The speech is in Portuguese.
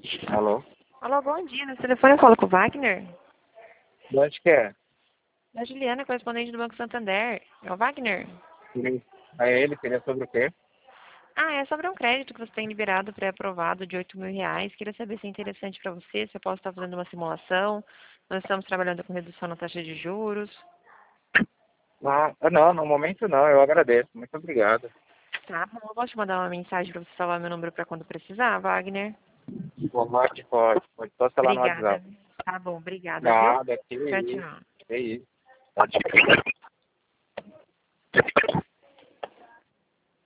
Alô? Alô, bom dia. Nesse telefone eu falo com o Wagner. De onde que é? Da Juliana, correspondente do Banco Santander. É o Wagner? Sim. É ele, queria sobre o quê? Ah, é sobre um crédito que você tem liberado pré-aprovado de R$ 8.000. Queria saber se é interessante para você, se eu posso estar fazendo uma simulação. Nós estamos trabalhando com redução na taxa de juros. Não, no momento não, eu agradeço. Muito obrigado. Tá bom, eu posso te mandar uma mensagem para você salvar meu número para quando precisar, Wagner? Pode, pode. Pode só ser lá no Obrigada. WhatsApp. Tá bom, obrigada, viu? Nada, que Tchau, isso. tchau. Que isso. Pode.